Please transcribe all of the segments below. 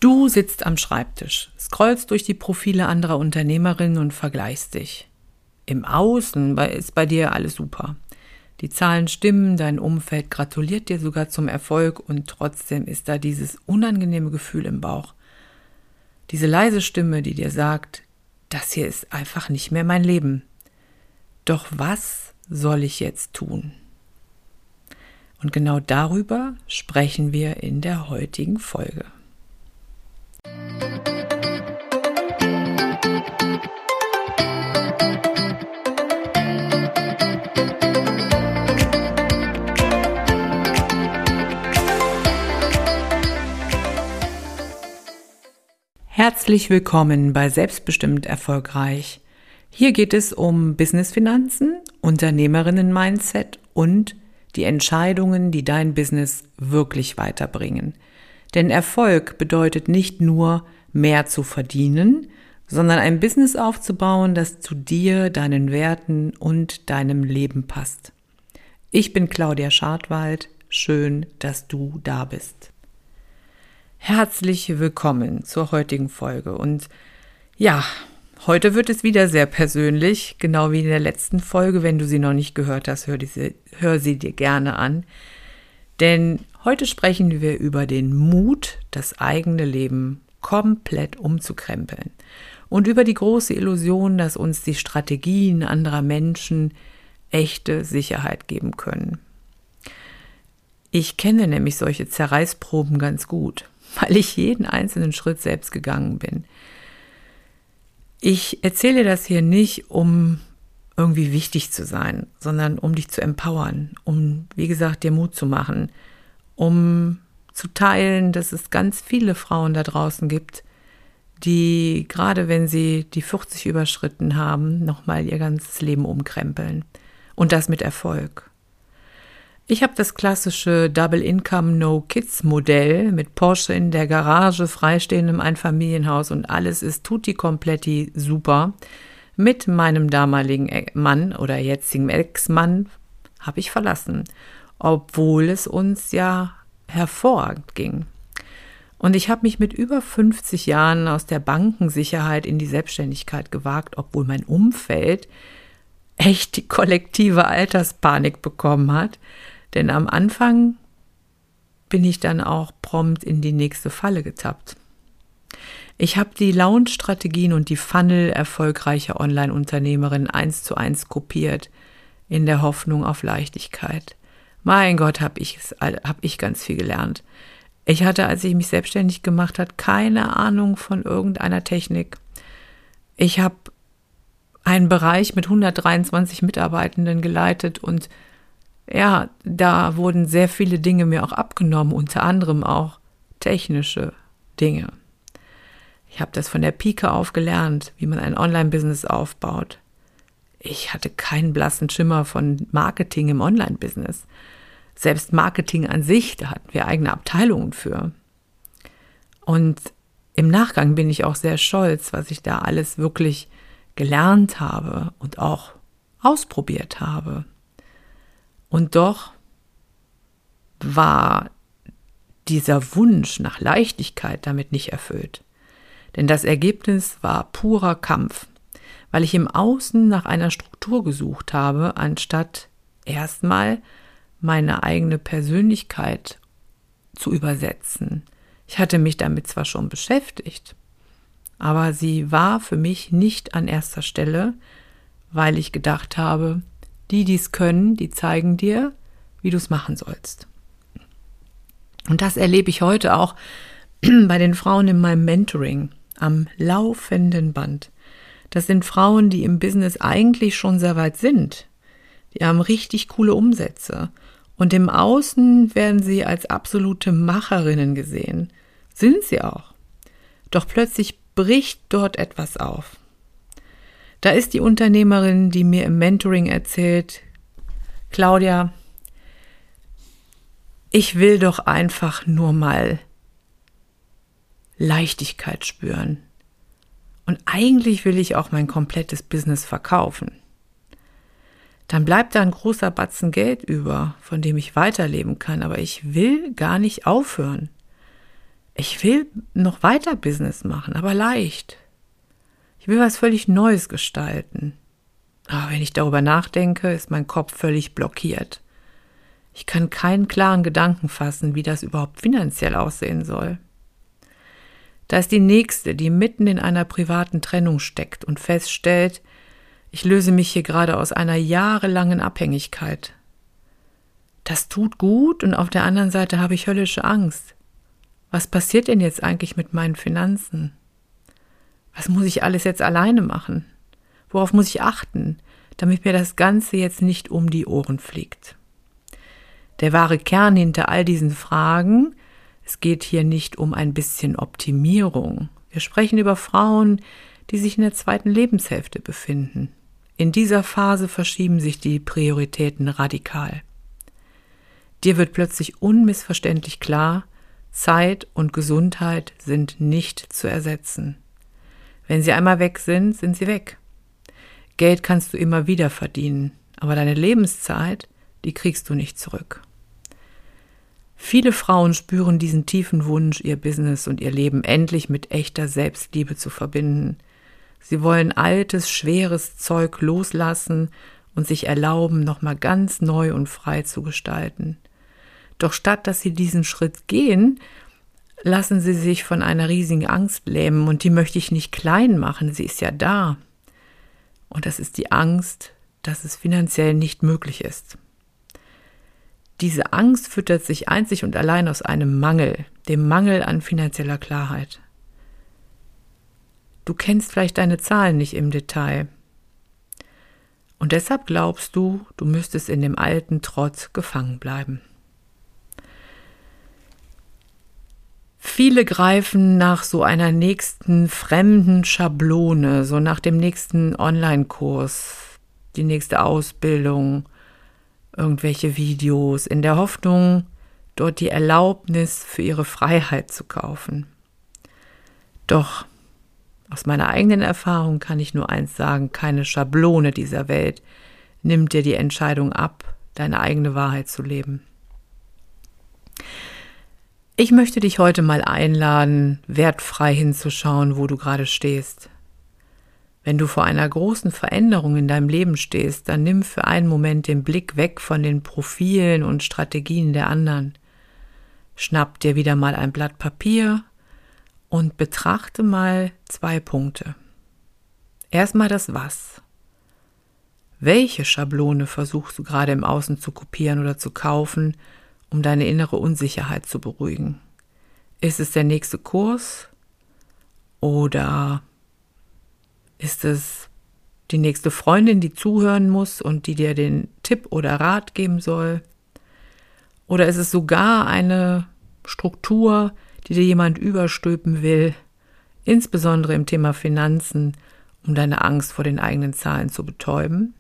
Du sitzt am Schreibtisch, scrollst durch die Profile anderer Unternehmerinnen und vergleichst dich. Im Außen ist bei dir alles super. Die Zahlen stimmen, dein Umfeld gratuliert dir sogar zum Erfolg und trotzdem ist da dieses unangenehme Gefühl im Bauch. Diese leise Stimme, die dir sagt, das hier ist einfach nicht mehr mein Leben. Doch was soll ich jetzt tun? Und genau darüber sprechen wir in der heutigen Folge. Herzlich willkommen bei Selbstbestimmt Erfolgreich. Hier geht es um Businessfinanzen, Unternehmerinnen-Mindset und die Entscheidungen, die dein Business wirklich weiterbringen. Denn Erfolg bedeutet nicht nur, mehr zu verdienen, sondern ein Business aufzubauen, das zu dir, deinen Werten und deinem Leben passt. Ich bin Claudia Schartwald. Schön, dass du da bist. Herzlich willkommen zur heutigen Folge. Und ja, heute wird es wieder sehr persönlich, genau wie in der letzten Folge. Wenn du sie noch nicht gehört hast, hör sie dir gerne an. Denn heute sprechen wir über den Mut, das eigene Leben komplett umzukrempeln. Und über die große Illusion, dass uns die Strategien anderer Menschen echte Sicherheit geben können. Ich kenne nämlich solche Zerreißproben ganz gut, weil ich jeden einzelnen Schritt selbst gegangen bin. Ich erzähle das hier nicht, um irgendwie wichtig zu sein, sondern um dich zu empowern, um, wie gesagt, dir Mut zu machen, um zu teilen, dass es ganz viele Frauen da draußen gibt, die, gerade wenn sie die 40 überschritten haben, nochmal ihr ganzes Leben umkrempeln. Und das mit Erfolg. Ich habe das klassische Double Income No Kids Modell mit Porsche in der Garage, freistehendem Einfamilienhaus und alles ist tutti kompletti super. Mit meinem damaligen Mann oder jetzigen Ex-Mann habe ich verlassen, obwohl es uns ja hervorragend ging. Und ich habe mich mit über 50 Jahren aus der Bankensicherheit in die Selbstständigkeit gewagt, obwohl mein Umfeld echt die kollektive Alterspanik bekommen hat. Denn am Anfang bin ich dann auch prompt in die nächste Falle getappt. Ich habe die Launch-Strategien und die Funnel erfolgreicher Online-Unternehmerin 1:1 kopiert, in der Hoffnung auf Leichtigkeit. Mein Gott, hab ich ganz viel gelernt. Ich hatte, als ich mich selbstständig gemacht habe, keine Ahnung von irgendeiner Technik. Ich habe einen Bereich mit 123 Mitarbeitenden geleitet und ja, da wurden sehr viele Dinge mir auch abgenommen, unter anderem auch technische Dinge. Ich habe das von der Pike auf gelernt, wie man ein Online-Business aufbaut. Ich hatte keinen blassen Schimmer von Marketing im Online-Business. Selbst Marketing an sich, da hatten wir eigene Abteilungen für. Und im Nachgang bin ich auch sehr stolz, was ich da alles wirklich gelernt habe und auch ausprobiert habe. Und doch war dieser Wunsch nach Leichtigkeit damit nicht erfüllt. Denn das Ergebnis war purer Kampf, weil ich im Außen nach einer Struktur gesucht habe, anstatt erstmal meine eigene Persönlichkeit zu übersetzen. Ich hatte mich damit zwar schon beschäftigt, aber sie war für mich nicht an erster Stelle, weil ich gedacht habe, die es können, die zeigen dir, wie du es machen sollst. Und das erlebe ich heute auch bei den Frauen in meinem Mentoring am laufenden Band. Das sind Frauen, die im Business eigentlich schon sehr weit sind. Die haben richtig coole Umsätze. Und im Außen werden sie als absolute Macherinnen gesehen. Sind sie auch. Doch plötzlich bricht dort etwas auf. Da ist die Unternehmerin, die mir im Mentoring erzählt, Claudia, ich will doch einfach nur mal Leichtigkeit spüren. Und eigentlich will ich auch mein komplettes Business verkaufen. Dann bleibt da ein großer Batzen Geld über, von dem ich weiterleben kann, aber ich will gar nicht aufhören. Ich will noch weiter Business machen, aber leicht. Ich will was völlig Neues gestalten. Aber wenn ich darüber nachdenke, ist mein Kopf völlig blockiert. Ich kann keinen klaren Gedanken fassen, wie das überhaupt finanziell aussehen soll. Da ist die Nächste, die mitten in einer privaten Trennung steckt und feststellt, ich löse mich hier gerade aus einer jahrelangen Abhängigkeit. Das tut gut und auf der anderen Seite habe ich höllische Angst. Was passiert denn jetzt eigentlich mit meinen Finanzen? Was muss ich alles jetzt alleine machen? Worauf muss ich achten, damit mir das Ganze jetzt nicht um die Ohren fliegt? Der wahre Kern hinter all diesen Fragen: Es geht hier nicht um ein bisschen Optimierung. Wir sprechen über Frauen, die sich in der zweiten Lebenshälfte befinden. In dieser Phase verschieben sich die Prioritäten radikal. Dir wird plötzlich unmissverständlich klar, Zeit und Gesundheit sind nicht zu ersetzen. Wenn sie einmal weg sind, sind sie weg. Geld kannst du immer wieder verdienen, aber deine Lebenszeit, die kriegst du nicht zurück. Viele Frauen spüren diesen tiefen Wunsch, ihr Business und ihr Leben endlich mit echter Selbstliebe zu verbinden. Sie wollen altes, schweres Zeug loslassen und sich erlauben, nochmal ganz neu und frei zu gestalten. Doch statt dass sie diesen Schritt gehen, lassen sie sich von einer riesigen Angst lähmen, und die möchte ich nicht klein machen, sie ist ja da. Und das ist die Angst, dass es finanziell nicht möglich ist. Diese Angst füttert sich einzig und allein aus einem Mangel, dem Mangel an finanzieller Klarheit. Du kennst vielleicht deine Zahlen nicht im Detail. Und deshalb glaubst du, du müsstest in dem alten Trott gefangen bleiben. Viele greifen nach so einer nächsten fremden Schablone, so nach dem nächsten Online-Kurs, die nächste Ausbildung, irgendwelche Videos, in der Hoffnung, dort die Erlaubnis für ihre Freiheit zu kaufen. Doch aus meiner eigenen Erfahrung kann ich nur eins sagen: Keine Schablone dieser Welt nimmt dir die Entscheidung ab, deine eigene Wahrheit zu leben. Ich möchte dich heute mal einladen, wertfrei hinzuschauen, wo du gerade stehst. Wenn du vor einer großen Veränderung in deinem Leben stehst, dann nimm für einen Moment den Blick weg von den Profilen und Strategien der anderen. Schnapp dir wieder mal ein Blatt Papier und betrachte mal 2 Punkte. Erstmal das Was. Welche Schablone versuchst du gerade im Außen zu kopieren oder zu kaufen, um deine innere Unsicherheit zu beruhigen? Ist es der nächste Kurs oder ist es die nächste Freundin, die zuhören muss und die dir den Tipp oder Rat geben soll? Oder ist es sogar eine Struktur, die dir jemand überstülpen will, insbesondere im Thema Finanzen, um deine Angst vor den eigenen Zahlen zu betäuben?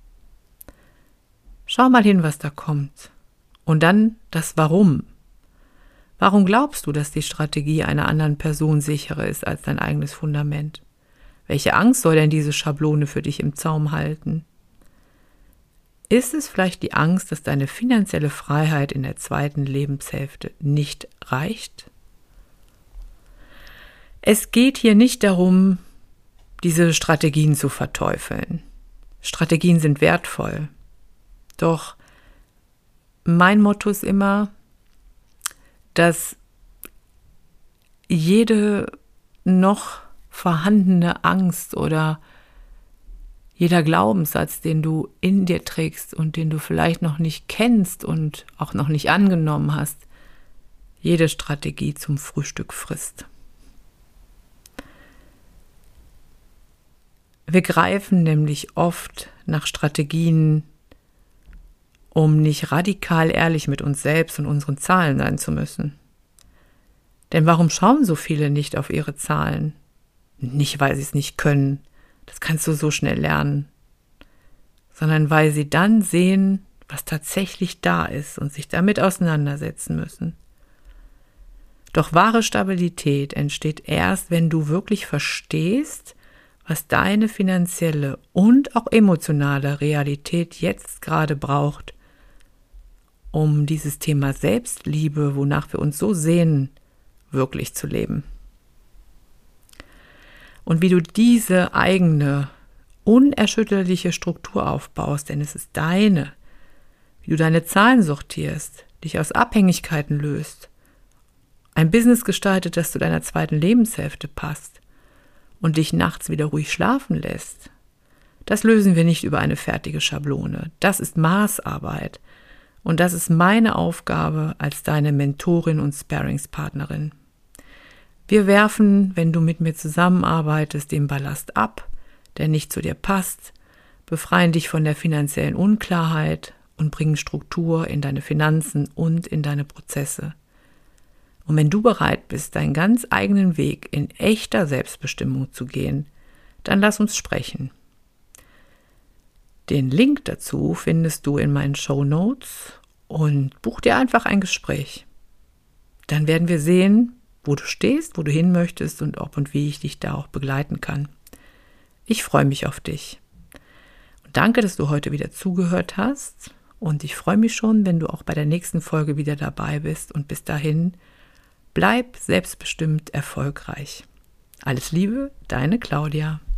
Schau mal hin, was da kommt. Und dann das Warum. Warum glaubst du, dass die Strategie einer anderen Person sicherer ist als dein eigenes Fundament? Welche Angst soll denn diese Schablone für dich im Zaum halten? Ist es vielleicht die Angst, dass deine finanzielle Freiheit in der zweiten Lebenshälfte nicht reicht? Es geht hier nicht darum, diese Strategien zu verteufeln. Strategien sind wertvoll. Doch mein Motto ist immer, dass jede noch vorhandene Angst oder jeder Glaubenssatz, den du in dir trägst und den du vielleicht noch nicht kennst und auch noch nicht angenommen hast, jede Strategie zum Frühstück frisst. Wir greifen nämlich oft nach Strategien, um nicht radikal ehrlich mit uns selbst und unseren Zahlen sein zu müssen. Denn warum schauen so viele nicht auf ihre Zahlen? Nicht, weil sie es nicht können, das kannst du so schnell lernen, sondern weil sie dann sehen, was tatsächlich da ist und sich damit auseinandersetzen müssen. Doch wahre Stabilität entsteht erst, wenn du wirklich verstehst, was deine finanzielle und auch emotionale Realität jetzt gerade braucht, um dieses Thema Selbstliebe, wonach wir uns so sehnen, wirklich zu leben. Und wie du diese eigene, unerschütterliche Struktur aufbaust, denn es ist deine, wie du deine Zahlen sortierst, dich aus Abhängigkeiten löst, ein Business gestaltet, das zu deiner zweiten Lebenshälfte passt und dich nachts wieder ruhig schlafen lässt, das lösen wir nicht über eine fertige Schablone. Das ist Maßarbeit. Und das ist meine Aufgabe als deine Mentorin und Sparringspartnerin. Wir werfen, wenn du mit mir zusammenarbeitest, den Ballast ab, der nicht zu dir passt, befreien dich von der finanziellen Unklarheit und bringen Struktur in deine Finanzen und in deine Prozesse. Und wenn du bereit bist, deinen ganz eigenen Weg in echter Selbstbestimmung zu gehen, dann lass uns sprechen. Den Link dazu findest du in meinen Shownotes und buch dir einfach ein Gespräch. Dann werden wir sehen, wo du stehst, wo du hin möchtest und ob und wie ich dich da auch begleiten kann. Ich freue mich auf dich. Und danke, dass du heute wieder zugehört hast und ich freue mich schon, wenn du auch bei der nächsten Folge wieder dabei bist und bis dahin bleib selbstbestimmt erfolgreich. Alles Liebe, deine Claudia.